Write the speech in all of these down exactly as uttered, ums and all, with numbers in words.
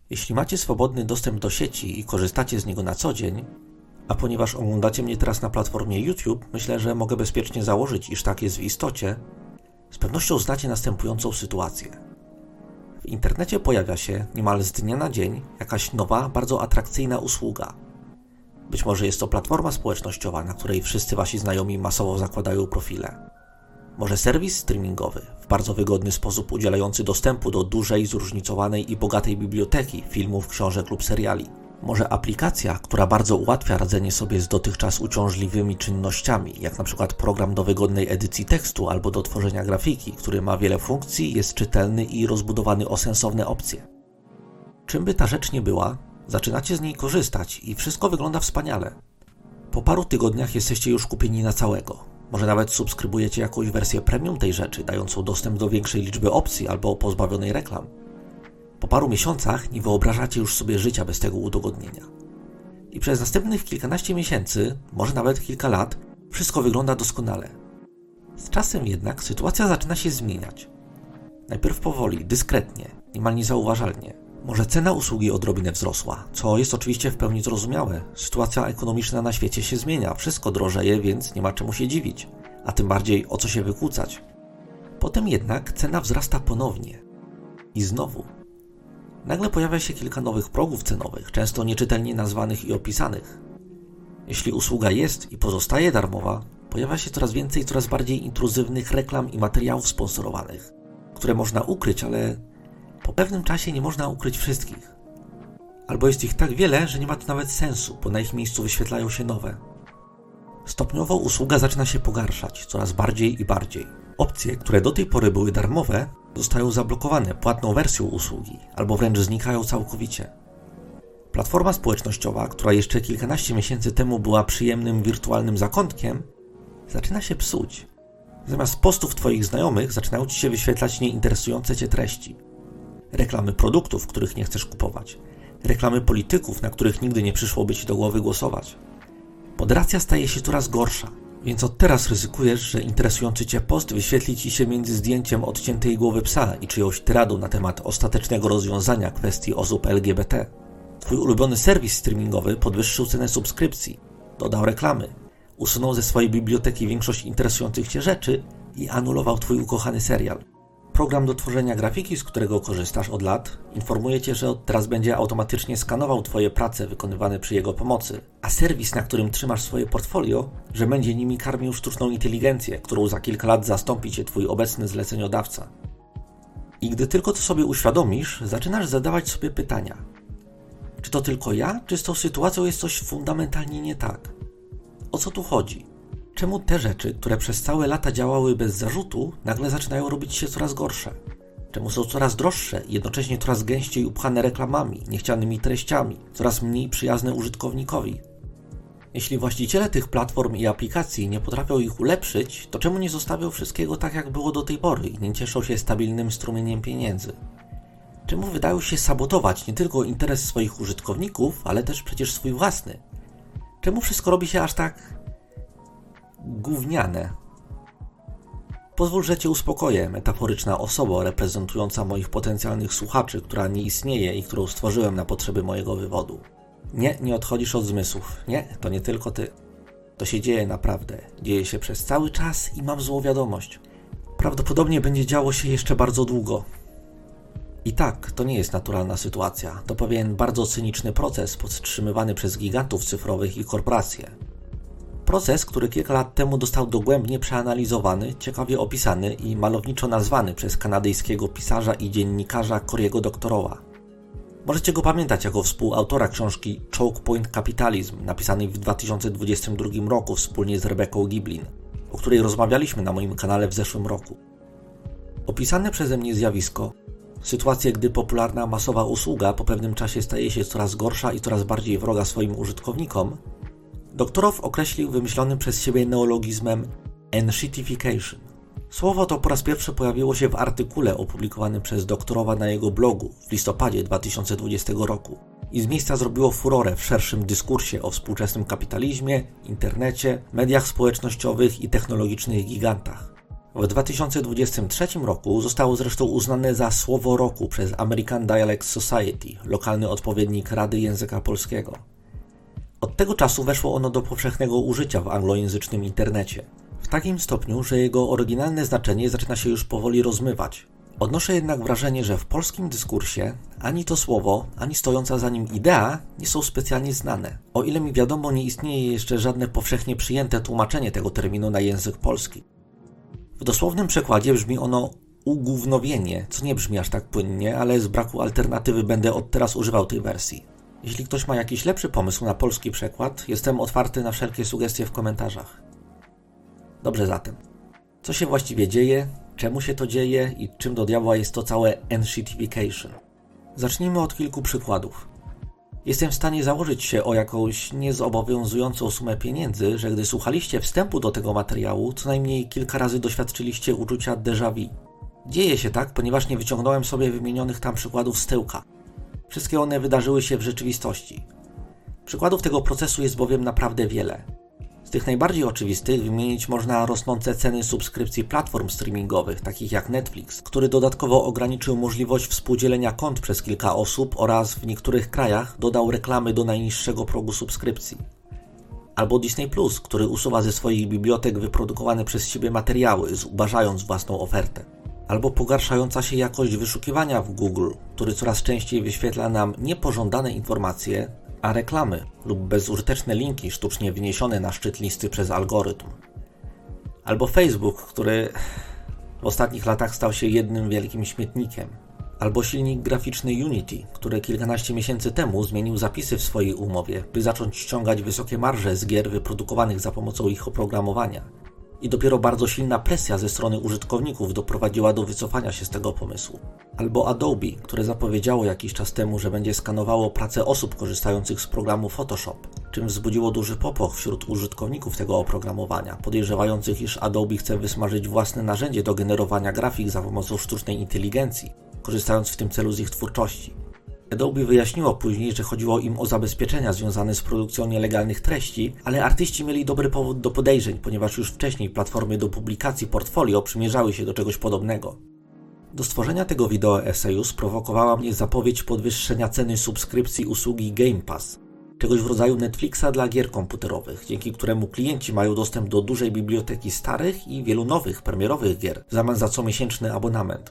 Jeśli macie swobodny dostęp do sieci i korzystacie z niego na co dzień, a ponieważ oglądacie mnie teraz na platformie YouTube, myślę, że mogę bezpiecznie założyć, iż tak jest w istocie, z pewnością znacie następującą sytuację. W internecie pojawia się niemal z dnia na dzień jakaś nowa, bardzo atrakcyjna usługa. Być może jest to platforma społecznościowa, na której wszyscy wasi znajomi masowo zakładają profile. Może serwis streamingowy, w bardzo wygodny sposób udzielający dostępu do dużej, zróżnicowanej i bogatej biblioteki filmów, książek lub seriali. Może aplikacja, która bardzo ułatwia radzenie sobie z dotychczas uciążliwymi czynnościami, jak na przykład program do wygodnej edycji tekstu albo do tworzenia grafiki, który ma wiele funkcji, jest czytelny i rozbudowany o sensowne opcje. Czym by ta rzecz nie była, zaczynacie z niej korzystać i wszystko wygląda wspaniale. Po paru tygodniach jesteście już kupieni na całego. Może nawet subskrybujecie jakąś wersję premium tej rzeczy, dającą dostęp do większej liczby opcji albo pozbawionej reklam. Po paru miesiącach nie wyobrażacie już sobie życia bez tego udogodnienia. I przez następnych kilkanaście miesięcy, może nawet kilka lat, wszystko wygląda doskonale. Z czasem jednak sytuacja zaczyna się zmieniać. Najpierw powoli, dyskretnie, niemal niezauważalnie. Może cena usługi odrobinę wzrosła, co jest oczywiście w pełni zrozumiałe. Sytuacja ekonomiczna na świecie się zmienia, wszystko drożeje, więc nie ma czemu się dziwić, a tym bardziej o co się wykłócać. Potem jednak cena wzrasta ponownie. I znowu. Nagle pojawia się kilka nowych progów cenowych, często nieczytelnie nazwanych i opisanych. Jeśli usługa jest i pozostaje darmowa, pojawia się coraz więcej coraz bardziej intruzywnych reklam i materiałów sponsorowanych, które można ukryć, ale po pewnym czasie nie można ukryć wszystkich. Albo jest ich tak wiele, że nie ma to nawet sensu, bo na ich miejscu wyświetlają się nowe. Stopniowo usługa zaczyna się pogarszać, coraz bardziej i bardziej. Opcje, które do tej pory były darmowe, zostają zablokowane płatną wersją usługi, albo wręcz znikają całkowicie. Platforma społecznościowa, która jeszcze kilkanaście miesięcy temu była przyjemnym wirtualnym zakątkiem, zaczyna się psuć. Zamiast postów twoich znajomych zaczynają ci się wyświetlać nieinteresujące cię treści. Reklamy produktów, których nie chcesz kupować. Reklamy polityków, na których nigdy nie przyszłoby ci do głowy głosować. Moderacja staje się coraz gorsza, więc od teraz ryzykujesz, że interesujący cię post wyświetli ci się między zdjęciem odciętej głowy psa i czyjąś tyradą na temat ostatecznego rozwiązania kwestii osób L G B T. Twój ulubiony serwis streamingowy podwyższył cenę subskrypcji, dodał reklamy, usunął ze swojej biblioteki większość interesujących cię rzeczy i anulował twój ukochany serial. Program do tworzenia grafiki, z którego korzystasz od lat, informuje cię, że od teraz będzie automatycznie skanował twoje prace wykonywane przy jego pomocy, a serwis, na którym trzymasz swoje portfolio, że będzie nimi karmił sztuczną inteligencję, którą za kilka lat zastąpi cię twój obecny zleceniodawca. I gdy tylko to sobie uświadomisz, zaczynasz zadawać sobie pytania. Czy to tylko ja, czy z tą sytuacją jest coś fundamentalnie nie tak? O co tu chodzi? Czemu te rzeczy, które przez całe lata działały bez zarzutu, nagle zaczynają robić się coraz gorsze? Czemu są coraz droższe i jednocześnie coraz gęściej upchane reklamami, niechcianymi treściami, coraz mniej przyjazne użytkownikowi? Jeśli właściciele tych platform i aplikacji nie potrafią ich ulepszyć, to czemu nie zostawią wszystkiego tak, jak było do tej pory i nie cieszą się stabilnym strumieniem pieniędzy? Czemu wydają się sabotować nie tylko interes swoich użytkowników, ale też przecież swój własny? Czemu wszystko robi się aż tak gówniane? Pozwól, że cię uspokoję, metaforyczna osoba reprezentująca moich potencjalnych słuchaczy, która nie istnieje i którą stworzyłem na potrzeby mojego wywodu. Nie, nie odchodzisz od zmysłów. Nie, to nie tylko ty. To się dzieje naprawdę. Dzieje się przez cały czas i mam złą wiadomość. Prawdopodobnie będzie działo się jeszcze bardzo długo. I tak, to nie jest naturalna sytuacja. To pewien bardzo cyniczny proces podtrzymywany przez gigantów cyfrowych i korporacje. Proces, który kilka lat temu został dogłębnie przeanalizowany, ciekawie opisany i malowniczo nazwany przez kanadyjskiego pisarza i dziennikarza Cory'ego Doctorowa. Możecie go pamiętać jako współautora książki Choke Point Capitalism, napisanej w dwa tysiące dwudziestym drugim roku wspólnie z Rebecca Giblin, o której rozmawialiśmy na moim kanale w zeszłym roku. Opisane przeze mnie zjawisko, sytuację, gdy popularna masowa usługa po pewnym czasie staje się coraz gorsza i coraz bardziej wroga swoim użytkownikom, Doktorow określił wymyślonym przez siebie neologizmem enshittification. Słowo to po raz pierwszy pojawiło się w artykule opublikowanym przez Doktorowa na jego blogu w listopadzie dwa tysiące dwudziestego roku i z miejsca zrobiło furorę w szerszym dyskursie o współczesnym kapitalizmie, internecie, mediach społecznościowych i technologicznych gigantach. W dwa tysiące dwudziestym trzecim roku zostało zresztą uznane za Słowo Roku przez American Dialect Society, lokalny odpowiednik Rady Języka Polskiego. Od tego czasu weszło ono do powszechnego użycia w anglojęzycznym internecie. W takim stopniu, że jego oryginalne znaczenie zaczyna się już powoli rozmywać. Odnoszę jednak wrażenie, że w polskim dyskursie ani to słowo, ani stojąca za nim idea nie są specjalnie znane. O ile mi wiadomo, nie istnieje jeszcze żadne powszechnie przyjęte tłumaczenie tego terminu na język polski. W dosłownym przekładzie brzmi ono ugównowienie, co nie brzmi aż tak płynnie, ale z braku alternatywy będę od teraz używał tej wersji. Jeśli ktoś ma jakiś lepszy pomysł na polski przekład, jestem otwarty na wszelkie sugestie w komentarzach. Dobrze zatem. Co się właściwie dzieje, czemu się to dzieje i czym do diabła jest to całe enshittification? Zacznijmy od kilku przykładów. Jestem w stanie założyć się o jakąś niezobowiązującą sumę pieniędzy, że gdy słuchaliście wstępu do tego materiału, co najmniej kilka razy doświadczyliście uczucia déjà vu. Dzieje się tak, ponieważ nie wyciągnąłem sobie wymienionych tam przykładów z tyłka. Wszystkie one wydarzyły się w rzeczywistości. Przykładów tego procesu jest bowiem naprawdę wiele. Z tych najbardziej oczywistych wymienić można rosnące ceny subskrypcji platform streamingowych, takich jak Netflix, który dodatkowo ograniczył możliwość współdzielenia kont przez kilka osób oraz w niektórych krajach dodał reklamy do najniższego progu subskrypcji. Albo Disney plus, który usuwa ze swoich bibliotek wyprodukowane przez siebie materiały, zubażając własną ofertę. Albo pogarszająca się jakość wyszukiwania w Google, który coraz częściej wyświetla nam niepożądane informacje, a reklamy lub bezużyteczne linki sztucznie wyniesione na szczyt listy przez algorytm. Albo Facebook, który w ostatnich latach stał się jednym wielkim śmietnikiem. Albo silnik graficzny Unity, który kilkanaście miesięcy temu zmienił zapisy w swojej umowie, by zacząć ściągać wysokie marże z gier wyprodukowanych za pomocą ich oprogramowania. I dopiero bardzo silna presja ze strony użytkowników doprowadziła do wycofania się z tego pomysłu. Albo Adobe, które zapowiedziało jakiś czas temu, że będzie skanowało pracę osób korzystających z programu Photoshop, czym wzbudziło duży popłoch wśród użytkowników tego oprogramowania, podejrzewających, iż Adobe chce wysmażyć własne narzędzie do generowania grafik za pomocą sztucznej inteligencji, korzystając w tym celu z ich twórczości. Adobe wyjaśniło później, że chodziło im o zabezpieczenia związane z produkcją nielegalnych treści, ale artyści mieli dobry powód do podejrzeń, ponieważ już wcześniej platformy do publikacji portfolio przymierzały się do czegoś podobnego. Do stworzenia tego wideo eseju sprowokowała mnie zapowiedź podwyższenia ceny subskrypcji usługi Game Pass, czegoś w rodzaju Netflixa dla gier komputerowych, dzięki któremu klienci mają dostęp do dużej biblioteki starych i wielu nowych, premierowych gier w zamian za comiesięczny abonament.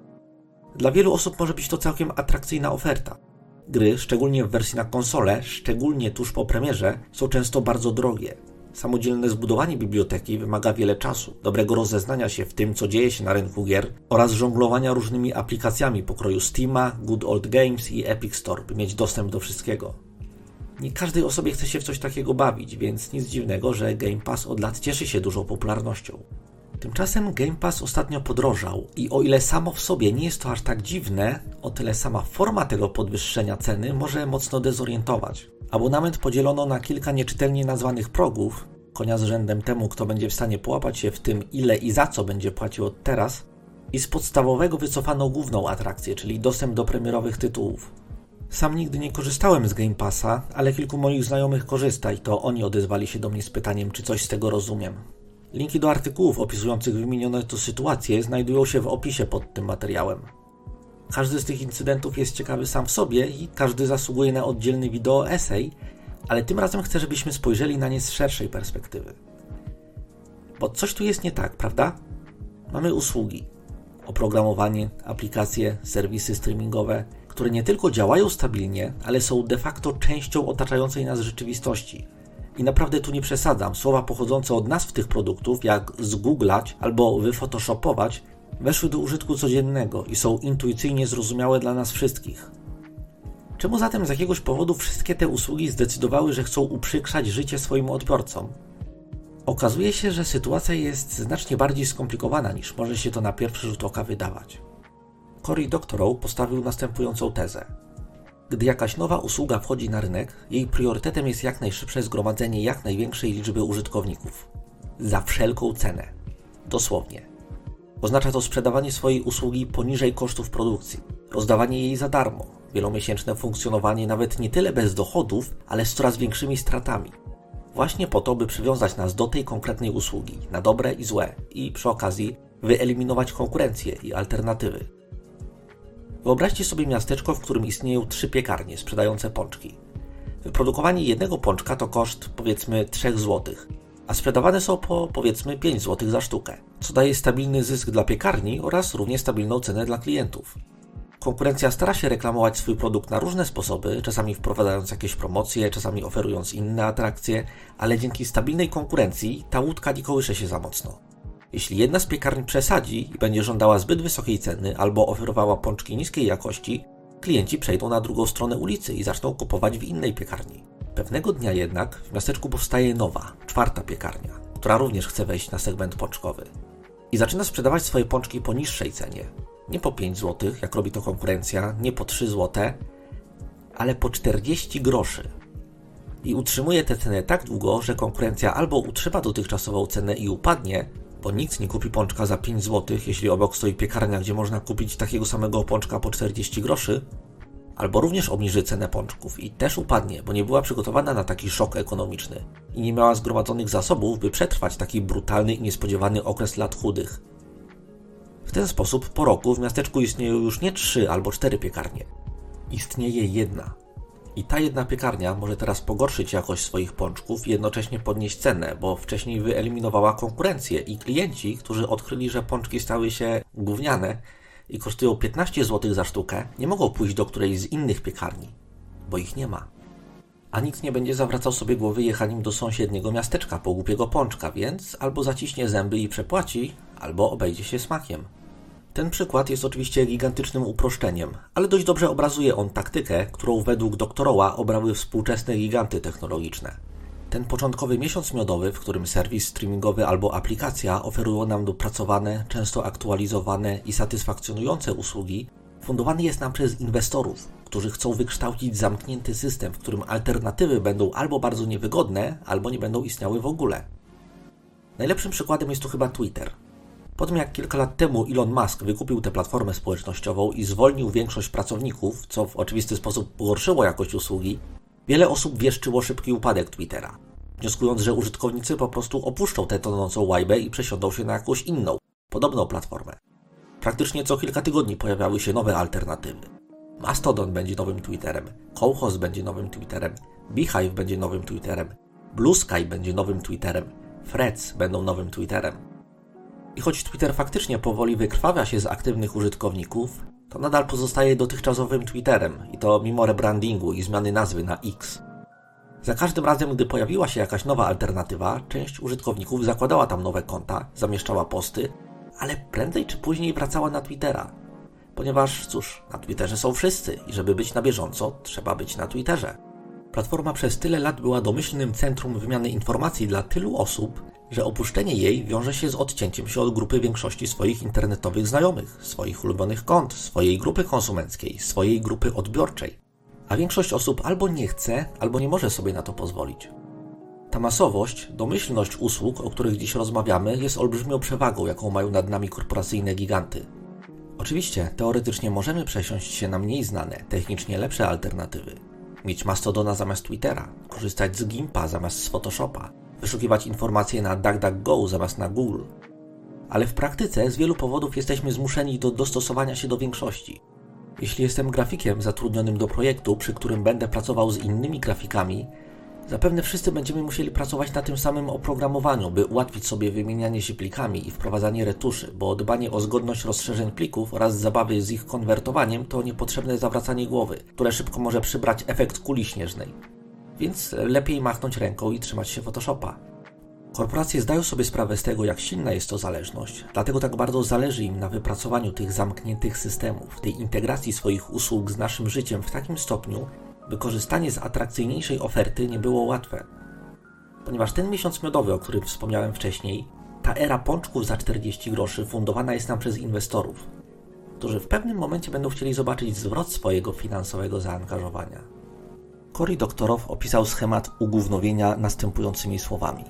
Dla wielu osób może być to całkiem atrakcyjna oferta. Gry, szczególnie w wersji na konsolę, szczególnie tuż po premierze, są często bardzo drogie. Samodzielne zbudowanie biblioteki wymaga wiele czasu, dobrego rozeznania się w tym, co dzieje się na rynku gier oraz żonglowania różnymi aplikacjami pokroju Steama, Good Old Games i Epic Store, by mieć dostęp do wszystkiego. Nie każdej osobie chce się w coś takiego bawić, więc nic dziwnego, że Game Pass od lat cieszy się dużą popularnością. Tymczasem Game Pass ostatnio podrożał i o ile samo w sobie nie jest to aż tak dziwne, o tyle sama forma tego podwyższenia ceny może mocno dezorientować. Abonament podzielono na kilka nieczytelnie nazwanych progów, konia z rzędem temu, kto będzie w stanie połapać się w tym, ile i za co będzie płacił od teraz, i z podstawowego wycofano główną atrakcję, czyli dostęp do premierowych tytułów. Sam nigdy nie korzystałem z Game Passa, ale kilku moich znajomych korzysta i to oni odezwali się do mnie z pytaniem, czy coś z tego rozumiem. Linki do artykułów opisujących wymienione tu sytuacje znajdują się w opisie pod tym materiałem. Każdy z tych incydentów jest ciekawy sam w sobie i każdy zasługuje na oddzielny wideo esej, ale tym razem chcę, żebyśmy spojrzeli na nie z szerszej perspektywy. Bo coś tu jest nie tak, prawda? Mamy usługi, oprogramowanie, aplikacje, serwisy streamingowe, które nie tylko działają stabilnie, ale są de facto częścią otaczającej nas rzeczywistości. I naprawdę tu nie przesadzam, słowa pochodzące od nazw tych produktów, jak zgooglać albo wyphotoshopować, weszły do użytku codziennego i są intuicyjnie zrozumiałe dla nas wszystkich. Czemu zatem z jakiegoś powodu wszystkie te usługi zdecydowały, że chcą uprzykrzać życie swoim odbiorcom? Okazuje się, że sytuacja jest znacznie bardziej skomplikowana niż może się to na pierwszy rzut oka wydawać. Cory Doctorow postawił następującą tezę. Gdy jakaś nowa usługa wchodzi na rynek, jej priorytetem jest jak najszybsze zgromadzenie jak największej liczby użytkowników. Za wszelką cenę. Dosłownie. Oznacza to sprzedawanie swojej usługi poniżej kosztów produkcji, rozdawanie jej za darmo, wielomiesięczne funkcjonowanie nawet nie tyle bez dochodów, ale z coraz większymi stratami. Właśnie po to, by przywiązać nas do tej konkretnej usługi, na dobre i złe, i przy okazji wyeliminować konkurencję i alternatywy. Wyobraźcie sobie miasteczko, w którym istnieją trzy piekarnie sprzedające pączki. Wyprodukowanie jednego pączka to koszt powiedzmy trzy złote, a sprzedawane są po powiedzmy pięć złotych za sztukę, co daje stabilny zysk dla piekarni oraz równie stabilną cenę dla klientów. Konkurencja stara się reklamować swój produkt na różne sposoby, czasami wprowadzając jakieś promocje, czasami oferując inne atrakcje, ale dzięki stabilnej konkurencji ta łódka nie kołysze się za mocno. Jeśli jedna z piekarni przesadzi i będzie żądała zbyt wysokiej ceny albo oferowała pączki niskiej jakości, klienci przejdą na drugą stronę ulicy i zaczną kupować w innej piekarni. Pewnego dnia jednak w miasteczku powstaje nowa, czwarta piekarnia, która również chce wejść na segment pączkowy. I zaczyna sprzedawać swoje pączki po niższej cenie. Nie po pięć złotych, jak robi to konkurencja, nie po trzy złote, ale po czterdzieści groszy. I utrzymuje tę cenę tak długo, że konkurencja albo utrzyma dotychczasową cenę i upadnie, bo nikt nie kupi pączka za pięć złotych, jeśli obok stoi piekarnia, gdzie można kupić takiego samego pączka po czterdzieści groszy, albo również obniży cenę pączków i też upadnie, bo nie była przygotowana na taki szok ekonomiczny i nie miała zgromadzonych zasobów, by przetrwać taki brutalny i niespodziewany okres lat chudych. W ten sposób po roku w miasteczku istnieją już nie trzy albo cztery piekarnie. Istnieje jedna. I ta jedna piekarnia może teraz pogorszyć jakość swoich pączków i jednocześnie podnieść cenę, bo wcześniej wyeliminowała konkurencję i klienci, którzy odkryli, że pączki stały się gówniane i kosztują piętnaście złotych za sztukę, nie mogą pójść do którejś z innych piekarni, bo ich nie ma. A nikt nie będzie zawracał sobie głowy jechaniem do sąsiedniego miasteczka po głupiego pączka, więc albo zaciśnie zęby i przepłaci, albo obejdzie się smakiem. Ten przykład jest oczywiście gigantycznym uproszczeniem, ale dość dobrze obrazuje on taktykę, którą według doktoroła obrały współczesne giganty technologiczne. Ten początkowy miesiąc miodowy, w którym serwis streamingowy albo aplikacja oferują nam dopracowane, często aktualizowane i satysfakcjonujące usługi, fundowany jest nam przez inwestorów, którzy chcą wykształcić zamknięty system, w którym alternatywy będą albo bardzo niewygodne, albo nie będą istniały w ogóle. Najlepszym przykładem jest tu chyba Twitter. Po tym jak kilka lat temu Elon Musk wykupił tę platformę społecznościową i zwolnił większość pracowników, co w oczywisty sposób pogorszyło jakość usługi, wiele osób wieszczyło szybki upadek Twittera, wnioskując, że użytkownicy po prostu opuszczą tę tonącą łajbę i przesiądą się na jakąś inną, podobną platformę. Praktycznie co kilka tygodni pojawiały się nowe alternatywy. Mastodon będzie nowym Twitterem, Co-host będzie nowym Twitterem, Beehive będzie nowym Twitterem, Blue Sky będzie nowym Twitterem, Threads będą nowym Twitterem. I choć Twitter faktycznie powoli wykrwawia się z aktywnych użytkowników, to nadal pozostaje dotychczasowym Twitterem i to mimo rebrandingu i zmiany nazwy na X. Za każdym razem, gdy pojawiła się jakaś nowa alternatywa, część użytkowników zakładała tam nowe konta, zamieszczała posty, ale prędzej czy później wracała na Twittera. Ponieważ, cóż, na Twitterze są wszyscy i żeby być na bieżąco, trzeba być na Twitterze. Platforma przez tyle lat była domyślnym centrum wymiany informacji dla tylu osób, że opuszczenie jej wiąże się z odcięciem się od grupy większości swoich internetowych znajomych, swoich ulubionych kont, swojej grupy konsumenckiej, swojej grupy odbiorczej. A większość osób albo nie chce, albo nie może sobie na to pozwolić. Ta masowość, domyślność usług, o których dziś rozmawiamy, jest olbrzymią przewagą, jaką mają nad nami korporacyjne giganty. Oczywiście, teoretycznie możemy przesiąść się na mniej znane, technicznie lepsze alternatywy. Mieć Mastodona zamiast Twittera, korzystać z Gimpa zamiast z Photoshopa, wyszukiwać informacje na DuckDuckGo zamiast na Google. Ale w praktyce z wielu powodów jesteśmy zmuszeni do dostosowania się do większości. Jeśli jestem grafikiem zatrudnionym do projektu, przy którym będę pracował z innymi grafikami, zapewne wszyscy będziemy musieli pracować na tym samym oprogramowaniu, by ułatwić sobie wymienianie się plikami i wprowadzanie retuszy, bo dbanie o zgodność rozszerzeń plików oraz zabawy z ich konwertowaniem to niepotrzebne zawracanie głowy, które szybko może przybrać efekt kuli śnieżnej. Więc lepiej machnąć ręką i trzymać się Photoshopa. Korporacje zdają sobie sprawę z tego, jak silna jest to zależność, dlatego tak bardzo zależy im na wypracowaniu tych zamkniętych systemów, tej integracji swoich usług z naszym życiem w takim stopniu, by korzystanie z atrakcyjniejszej oferty nie było łatwe. Ponieważ ten miesiąc miodowy, o którym wspomniałem wcześniej, ta era pączków za czterdzieści groszy fundowana jest nam przez inwestorów, którzy w pewnym momencie będą chcieli zobaczyć zwrot swojego finansowego zaangażowania. Cory Doctorow opisał schemat ugównowienia następującymi słowami.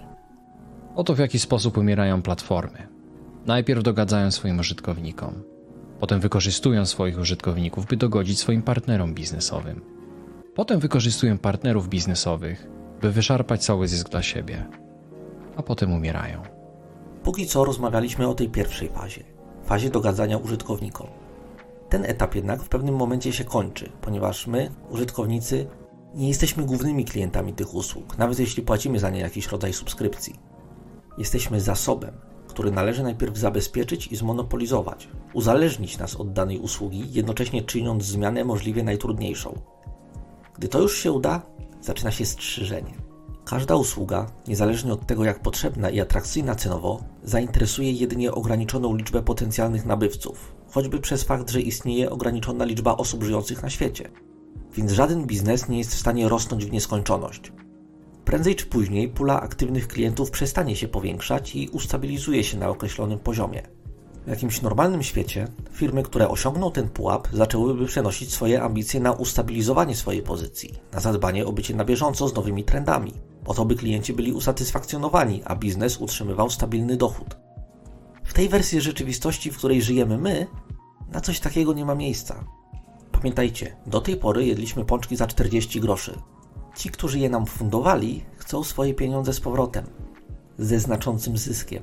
Oto w jaki sposób umierają platformy. Najpierw dogadzają swoim użytkownikom, potem wykorzystują swoich użytkowników, by dogodzić swoim partnerom biznesowym. Potem wykorzystują partnerów biznesowych, by wyszarpać cały zysk dla siebie, a potem umierają. Póki co rozmawialiśmy o tej pierwszej fazie, fazie dogadzania użytkownikom. Ten etap jednak w pewnym momencie się kończy, ponieważ my, użytkownicy, nie jesteśmy głównymi klientami tych usług, nawet jeśli płacimy za nie jakiś rodzaj subskrypcji. Jesteśmy zasobem, który należy najpierw zabezpieczyć i zmonopolizować, uzależnić nas od danej usługi, jednocześnie czyniąc zmianę możliwie najtrudniejszą. Gdy to już się uda, zaczyna się strzyżenie. Każda usługa, niezależnie od tego jak potrzebna i atrakcyjna cenowo, zainteresuje jedynie ograniczoną liczbę potencjalnych nabywców, choćby przez fakt, że istnieje ograniczona liczba osób żyjących na świecie. Więc żaden biznes nie jest w stanie rosnąć w nieskończoność. Prędzej czy później pula aktywnych klientów przestanie się powiększać i ustabilizuje się na określonym poziomie. W jakimś normalnym świecie firmy, które osiągną ten pułap, zaczęłyby przenosić swoje ambicje na ustabilizowanie swojej pozycji, na zadbanie o bycie na bieżąco z nowymi trendami, po to by klienci byli usatysfakcjonowani, a biznes utrzymywał stabilny dochód. W tej wersji rzeczywistości, w której żyjemy my, na coś takiego nie ma miejsca. Pamiętajcie, do tej pory jedliśmy pączki za czterdzieści groszy. Ci, którzy je nam fundowali, chcą swoje pieniądze z powrotem, ze znaczącym zyskiem.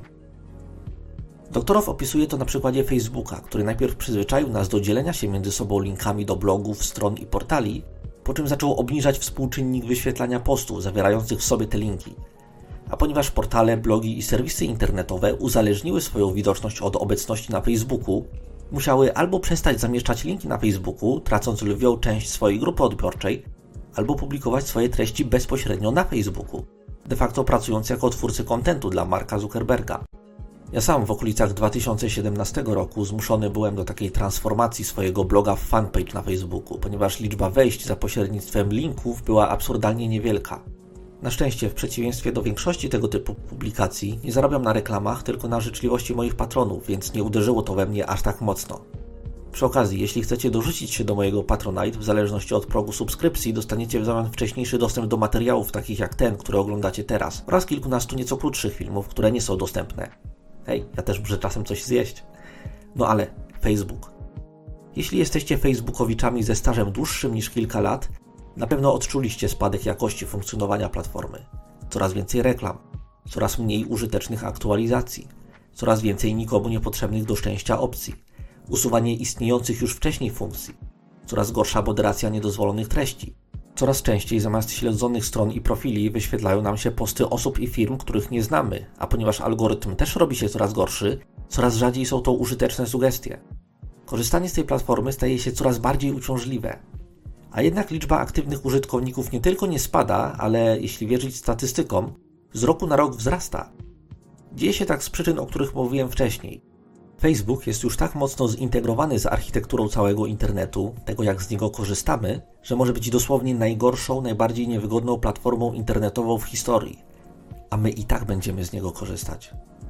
Doktorow opisuje to na przykładzie Facebooka, który najpierw przyzwyczaił nas do dzielenia się między sobą linkami do blogów, stron i portali, po czym zaczął obniżać współczynnik wyświetlania postów zawierających w sobie te linki. A ponieważ portale, blogi i serwisy internetowe uzależniły swoją widoczność od obecności na Facebooku, musiały albo przestać zamieszczać linki na Facebooku, tracąc lwią część swojej grupy odbiorczej, albo publikować swoje treści bezpośrednio na Facebooku, de facto pracując jako twórcy kontentu dla Marka Zuckerberga. Ja sam w okolicach dwa tysiące siedemnastego roku zmuszony byłem do takiej transformacji swojego bloga w fanpage na Facebooku, ponieważ liczba wejść za pośrednictwem linków była absurdalnie niewielka. Na szczęście, w przeciwieństwie do większości tego typu publikacji, nie zarabiam na reklamach, tylko na życzliwości moich patronów, więc nie uderzyło to we mnie aż tak mocno. Przy okazji, jeśli chcecie dorzucić się do mojego Patronite, w zależności od progu subskrypcji, dostaniecie w zamian wcześniejszy dostęp do materiałów takich jak ten, który oglądacie teraz, oraz kilkunastu nieco krótszych filmów, które nie są dostępne. Hej, ja też muszę czasem coś zjeść. No ale, Facebook. Jeśli jesteście facebookowiczami ze stażem dłuższym niż kilka lat, na pewno odczuliście spadek jakości funkcjonowania platformy. Coraz więcej reklam, coraz mniej użytecznych aktualizacji, coraz więcej nikomu niepotrzebnych do szczęścia opcji, usuwanie istniejących już wcześniej funkcji, coraz gorsza moderacja niedozwolonych treści. Coraz częściej zamiast śledzonych stron i profili wyświetlają nam się posty osób i firm, których nie znamy, a ponieważ algorytm też robi się coraz gorszy, coraz rzadziej są to użyteczne sugestie. Korzystanie z tej platformy staje się coraz bardziej uciążliwe. A jednak liczba aktywnych użytkowników nie tylko nie spada, ale jeśli wierzyć statystykom, z roku na rok wzrasta. Dzieje się tak z przyczyn, o których mówiłem wcześniej. Facebook jest już tak mocno zintegrowany z architekturą całego internetu, tego jak z niego korzystamy, że może być dosłownie najgorszą, najbardziej niewygodną platformą internetową w historii. A my i tak będziemy z niego korzystać,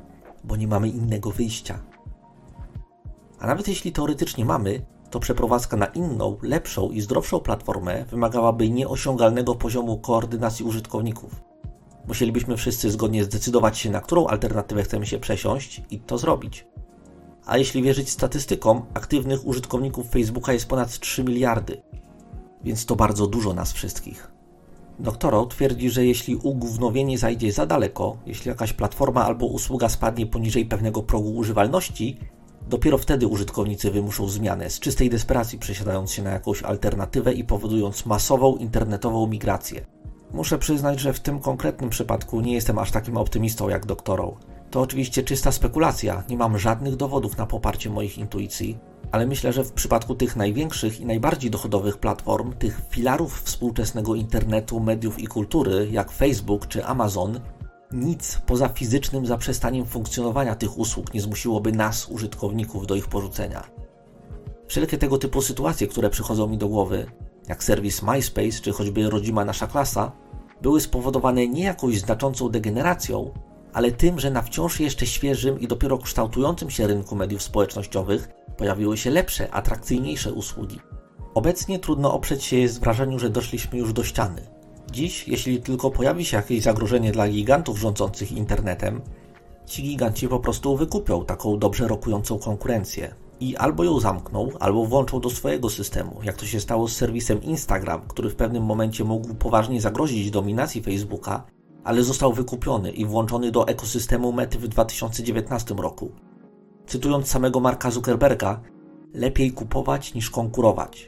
bo nie mamy innego wyjścia. A nawet jeśli teoretycznie mamy, to przeprowadzka na inną, lepszą i zdrowszą platformę wymagałaby nieosiągalnego poziomu koordynacji użytkowników. Musielibyśmy wszyscy zgodnie zdecydować się, na którą alternatywę chcemy się przesiąść i to zrobić. A jeśli wierzyć statystykom, aktywnych użytkowników Facebooka jest ponad trzy miliardy. Więc to bardzo dużo nas wszystkich. Doktoro twierdzi, że jeśli ugównowienie zajdzie za daleko, jeśli jakaś platforma albo usługa spadnie poniżej pewnego progu używalności, dopiero wtedy użytkownicy wymuszą zmianę, z czystej desperacji przesiadając się na jakąś alternatywę i powodując masową internetową migrację. Muszę przyznać, że w tym konkretnym przypadku nie jestem aż takim optymistą jak doktorą. To oczywiście czysta spekulacja, nie mam żadnych dowodów na poparcie moich intuicji, ale myślę, że w przypadku tych największych i najbardziej dochodowych platform, tych filarów współczesnego internetu, mediów i kultury, jak Facebook czy Amazon, nic poza fizycznym zaprzestaniem funkcjonowania tych usług nie zmusiłoby nas, użytkowników, do ich porzucenia. Wszelkie tego typu sytuacje, które przychodzą mi do głowy, jak serwis MySpace czy choćby rodzima Nasza Klasa, były spowodowane nie jakąś znaczącą degeneracją, ale tym, że na wciąż jeszcze świeżym i dopiero kształtującym się rynku mediów społecznościowych pojawiły się lepsze, atrakcyjniejsze usługi. Obecnie trudno oprzeć się jest wrażeniu, że doszliśmy już do ściany. Dziś, jeśli tylko pojawi się jakieś zagrożenie dla gigantów rządzących internetem, ci giganci po prostu wykupią taką dobrze rokującą konkurencję i albo ją zamkną, albo włączą do swojego systemu, jak to się stało z serwisem Instagram, który w pewnym momencie mógł poważnie zagrozić dominacji Facebooka, ale został wykupiony i włączony do ekosystemu Mety w dwa tysiące dziewiętnastym roku. Cytując samego Marka Zuckerberga, lepiej kupować niż konkurować.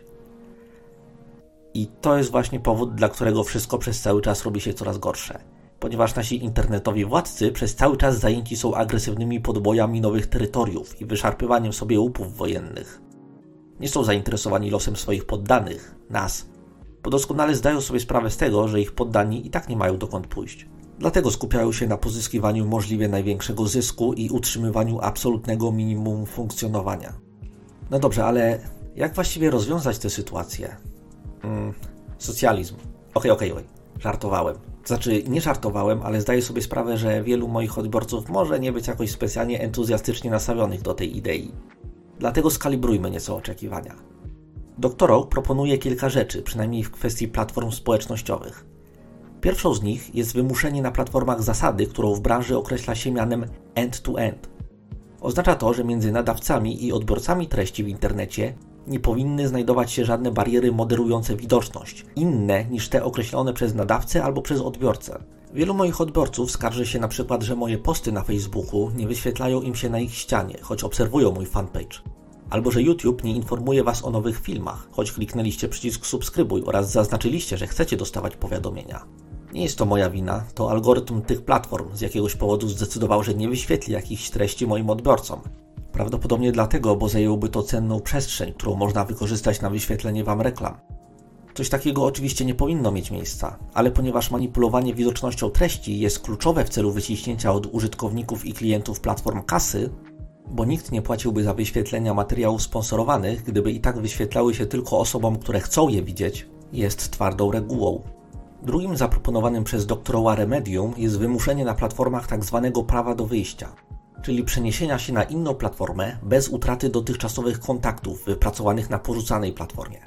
I to jest właśnie powód, dla którego wszystko przez cały czas robi się coraz gorsze. Ponieważ nasi internetowi władcy przez cały czas zajęci są agresywnymi podbojami nowych terytoriów i wyszarpywaniem sobie łupów wojennych. Nie są zainteresowani losem swoich poddanych, nas, bo doskonale zdają sobie sprawę z tego, że ich poddani i tak nie mają dokąd pójść. Dlatego skupiają się na pozyskiwaniu możliwie największego zysku i utrzymywaniu absolutnego minimum funkcjonowania. No dobrze, ale jak właściwie rozwiązać tę sytuację? Hmm, socjalizm. Okej, okej, okej. Żartowałem. Znaczy, nie żartowałem, ale zdaję sobie sprawę, że wielu moich odbiorców może nie być jakoś specjalnie entuzjastycznie nastawionych do tej idei. Dlatego skalibrujmy nieco oczekiwania. Doctorow proponuje kilka rzeczy, przynajmniej w kwestii platform społecznościowych. Pierwszą z nich jest wymuszenie na platformach zasady, którą w branży określa się mianem end-to-end. Oznacza to, że między nadawcami i odbiorcami treści w internecie nie powinny znajdować się żadne bariery moderujące widoczność, inne niż te określone przez nadawcę albo przez odbiorcę. Wielu moich odbiorców skarży się na przykład, że moje posty na Facebooku nie wyświetlają im się na ich ścianie, choć obserwują mój fanpage. Albo że YouTube nie informuje Was o nowych filmach, choć kliknęliście przycisk subskrybuj oraz zaznaczyliście, że chcecie dostawać powiadomienia. Nie jest to moja wina, to algorytm tych platform z jakiegoś powodu zdecydował, że nie wyświetli jakichś treści moim odbiorcom. Prawdopodobnie dlatego, bo zajęłoby to cenną przestrzeń, którą można wykorzystać na wyświetlenie Wam reklam. Coś takiego oczywiście nie powinno mieć miejsca, ale ponieważ manipulowanie widocznością treści jest kluczowe w celu wyciśnięcia od użytkowników i klientów platform kasy, bo nikt nie płaciłby za wyświetlenia materiałów sponsorowanych, gdyby i tak wyświetlały się tylko osobom, które chcą je widzieć, jest twardą regułą. Drugim zaproponowanym przez Doctorowa remedium jest wymuszenie na platformach tzw. prawa do wyjścia, czyli przeniesienia się na inną platformę bez utraty dotychczasowych kontaktów wypracowanych na porzucanej platformie.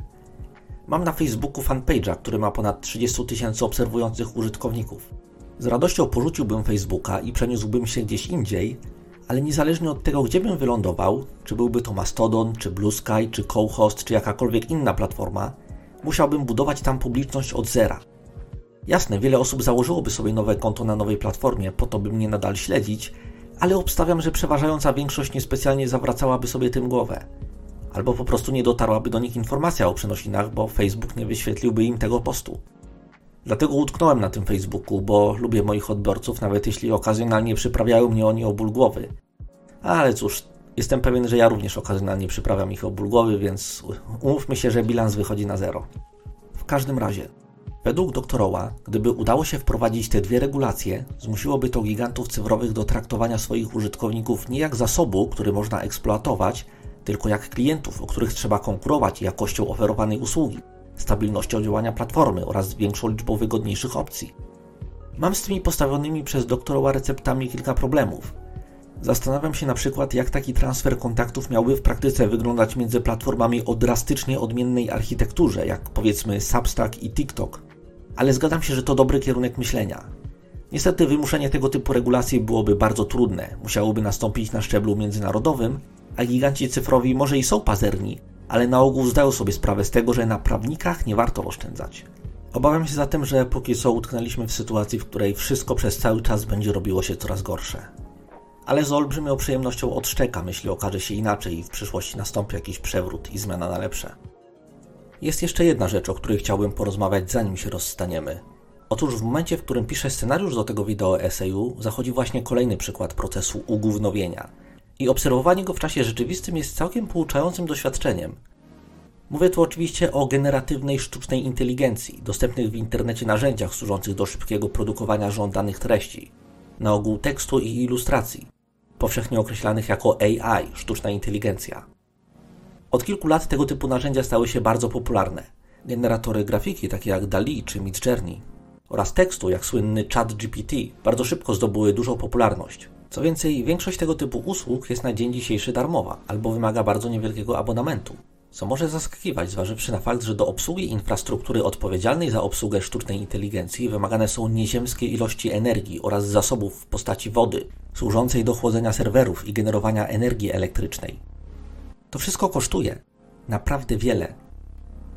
Mam na Facebooku fanpage'a, który ma ponad trzydzieści tysięcy obserwujących użytkowników. Z radością porzuciłbym Facebooka i przeniósłbym się gdzieś indziej, ale niezależnie od tego, gdzie bym wylądował, czy byłby to Mastodon, czy Blue Sky, czy Cohost, czy jakakolwiek inna platforma, musiałbym budować tam publiczność od zera. Jasne, wiele osób założyłoby sobie nowe konto na nowej platformie, po to by mnie nadal śledzić, ale obstawiam, że przeważająca większość niespecjalnie zawracałaby sobie tym głowę. Albo po prostu nie dotarłaby do nich informacja o przenosinach, bo Facebook nie wyświetliłby im tego postu. Dlatego utknąłem na tym Facebooku, bo lubię moich odbiorców, nawet jeśli okazjonalnie przyprawiają mnie oni o ból głowy. Ale cóż, jestem pewien, że ja również okazjonalnie przyprawiam ich o ból głowy, więc umówmy się, że bilans wychodzi na zero. W każdym razie, według Doctorowa, gdyby udało się wprowadzić te dwie regulacje, zmusiłoby to gigantów cyfrowych do traktowania swoich użytkowników nie jak zasobu, który można eksploatować, tylko jak klientów, o których trzeba konkurować jakością oferowanej usługi, stabilnością działania platformy oraz większą liczbą wygodniejszych opcji. Mam z tymi postawionymi przez Doctorowa receptami kilka problemów. Zastanawiam się na przykład, jak taki transfer kontaktów miałby w praktyce wyglądać między platformami o drastycznie odmiennej architekturze, jak powiedzmy Substack i TikTok. Ale zgadzam się, że to dobry kierunek myślenia. Niestety wymuszenie tego typu regulacji byłoby bardzo trudne, musiałoby nastąpić na szczeblu międzynarodowym, a giganci cyfrowi może i są pazerni, ale na ogół zdają sobie sprawę z tego, że na prawnikach nie warto oszczędzać. Obawiam się zatem, że póki co utknęliśmy w sytuacji, w której wszystko przez cały czas będzie robiło się coraz gorsze. Ale z olbrzymią przyjemnością odszczekam, jeśli okaże się inaczej i w przyszłości nastąpi jakiś przewrót i zmiana na lepsze. Jest jeszcze jedna rzecz, o której chciałbym porozmawiać, zanim się rozstaniemy. Otóż w momencie, w którym piszę scenariusz do tego wideo eseju, zachodzi właśnie kolejny przykład procesu ugównowienia. I obserwowanie go w czasie rzeczywistym jest całkiem pouczającym doświadczeniem. Mówię tu oczywiście o generatywnej sztucznej inteligencji, dostępnych w internecie narzędziach służących do szybkiego produkowania żądanych treści, na ogół tekstu i ilustracji, powszechnie określanych jako A I, sztuczna inteligencja. Od kilku lat tego typu narzędzia stały się bardzo popularne. Generatory grafiki takie jak DALL-E czy Midjourney oraz tekstu jak słynny ChatGPT bardzo szybko zdobyły dużą popularność. Co więcej, większość tego typu usług jest na dzień dzisiejszy darmowa albo wymaga bardzo niewielkiego abonamentu, co może zaskakiwać, zważywszy na fakt, że do obsługi infrastruktury odpowiedzialnej za obsługę sztucznej inteligencji wymagane są nieziemskie ilości energii oraz zasobów w postaci wody, służącej do chłodzenia serwerów i generowania energii elektrycznej. To wszystko kosztuje naprawdę wiele.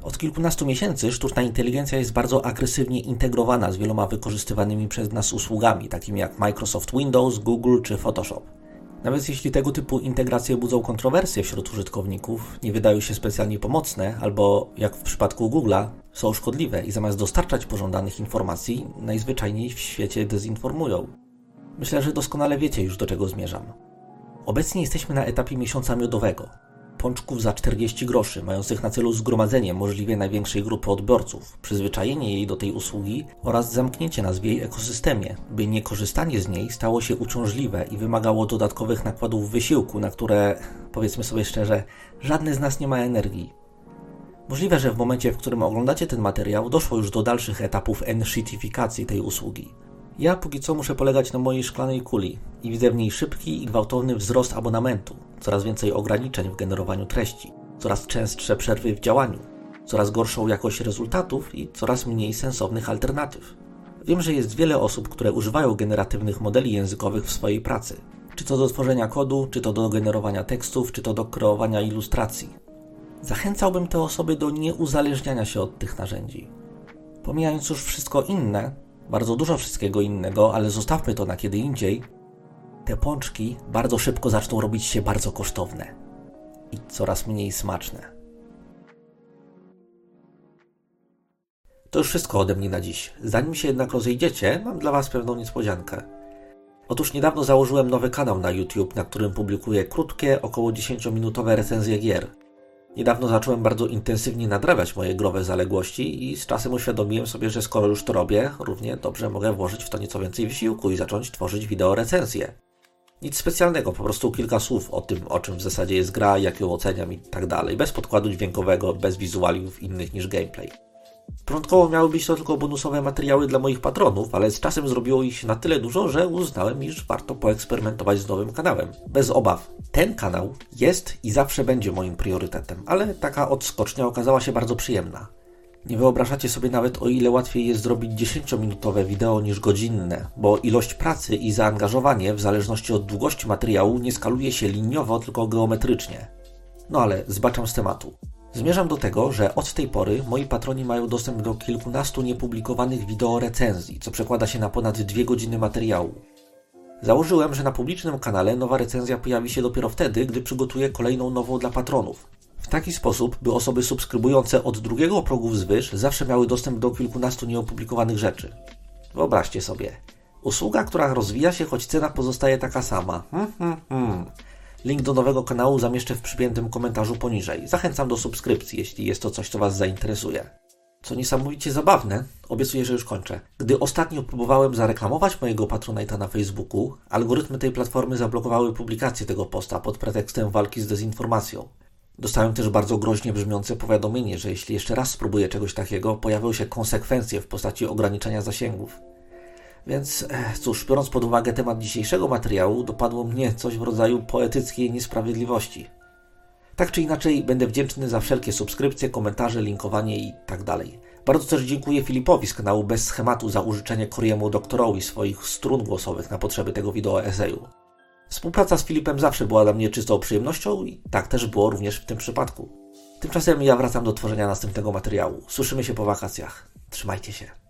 Od kilkunastu miesięcy sztuczna inteligencja jest bardzo agresywnie integrowana z wieloma wykorzystywanymi przez nas usługami, takimi jak Microsoft Windows, Google czy Photoshop. Nawet jeśli tego typu integracje budzą kontrowersje wśród użytkowników, nie wydają się specjalnie pomocne, albo jak w przypadku Google'a, są szkodliwe i zamiast dostarczać pożądanych informacji, najzwyczajniej w świecie dezinformują. Myślę, że doskonale wiecie już, do czego zmierzam. Obecnie jesteśmy na etapie miesiąca miodowego. Pączków za czterdzieści groszy, mających na celu zgromadzenie możliwie największej grupy odbiorców, przyzwyczajenie jej do tej usługi oraz zamknięcie nas w jej ekosystemie, by niekorzystanie z niej stało się uciążliwe i wymagało dodatkowych nakładów wysiłku, na które, powiedzmy sobie szczerze, żadny z nas nie ma energii. Możliwe, że w momencie, w którym oglądacie ten materiał, doszło już do dalszych etapów enshitifikacji tej usługi. Ja póki co muszę polegać na mojej szklanej kuli i widzę w niej szybki i gwałtowny wzrost abonamentu, coraz więcej ograniczeń w generowaniu treści, coraz częstsze przerwy w działaniu, coraz gorszą jakość rezultatów i coraz mniej sensownych alternatyw. Wiem, że jest wiele osób, które używają generatywnych modeli językowych w swojej pracy, czy to do tworzenia kodu, czy to do generowania tekstów, czy to do kreowania ilustracji. Zachęcałbym te osoby do nieuzależniania się od tych narzędzi. Pomijając już wszystko inne, bardzo dużo wszystkiego innego, ale zostawmy to na kiedy indziej, te pączki bardzo szybko zaczną robić się bardzo kosztowne i coraz mniej smaczne. To już wszystko ode mnie na dziś. Zanim się jednak rozejdziecie, mam dla Was pewną niespodziankę. Otóż niedawno założyłem nowy kanał na YouTube, na którym publikuję krótkie, około dziesięciominutowe recenzje gier. Niedawno zacząłem bardzo intensywnie nadrabiać moje growe zaległości i z czasem uświadomiłem sobie, że skoro już to robię, równie dobrze mogę włożyć w to nieco więcej wysiłku i zacząć tworzyć wideo recenzje. Nic specjalnego, po prostu kilka słów o tym, o czym w zasadzie jest gra, jak ją oceniam i tak dalej, bez podkładu dźwiękowego, bez wizualiów innych niż gameplay. Początkowo miały być to tylko bonusowe materiały dla moich patronów, ale z czasem zrobiło ich się na tyle dużo, że uznałem, iż warto poeksperymentować z nowym kanałem. Bez obaw, ten kanał jest i zawsze będzie moim priorytetem, ale taka odskocznia okazała się bardzo przyjemna. Nie wyobrażacie sobie nawet, o ile łatwiej jest zrobić dziesięciominutowe wideo niż godzinne, bo ilość pracy i zaangażowanie w zależności od długości materiału nie skaluje się liniowo, tylko geometrycznie. No ale zbaczam z tematu. Zmierzam do tego, że od tej pory moi patroni mają dostęp do kilkunastu niepublikowanych wideo recenzji, co przekłada się na ponad dwie godziny materiału. Założyłem, że na publicznym kanale nowa recenzja pojawi się dopiero wtedy, gdy przygotuję kolejną nową dla patronów. W taki sposób, by osoby subskrybujące od drugiego progu wzwyż zawsze miały dostęp do kilkunastu nieopublikowanych rzeczy. Wyobraźcie sobie. Usługa, która rozwija się, choć cena pozostaje taka sama. Hmm, hmm, hmm. Link do nowego kanału zamieszczę w przypiętym komentarzu poniżej. Zachęcam do subskrypcji, jeśli jest to coś, co Was zainteresuje. Co niesamowicie zabawne, obiecuję, że już kończę. Gdy ostatnio próbowałem zareklamować mojego Patronite'a na Facebooku, algorytmy tej platformy zablokowały publikację tego posta pod pretekstem walki z dezinformacją. Dostałem też bardzo groźnie brzmiące powiadomienie, że jeśli jeszcze raz spróbuję czegoś takiego, pojawią się konsekwencje w postaci ograniczenia zasięgów. Więc cóż, biorąc pod uwagę temat dzisiejszego materiału, dopadło mnie coś w rodzaju poetyckiej niesprawiedliwości. Tak czy inaczej, będę wdzięczny za wszelkie subskrypcje, komentarze, linkowanie i tak dalej. Bardzo też dziękuję Filipowi z kanału Bez Schematu za użyczenie Coriemu doktorowi swoich strun głosowych na potrzeby tego wideo eseju. Współpraca z Filipem zawsze była dla mnie czystą przyjemnością i tak też było również w tym przypadku. Tymczasem ja wracam do tworzenia następnego materiału. Słyszymy się po wakacjach. Trzymajcie się.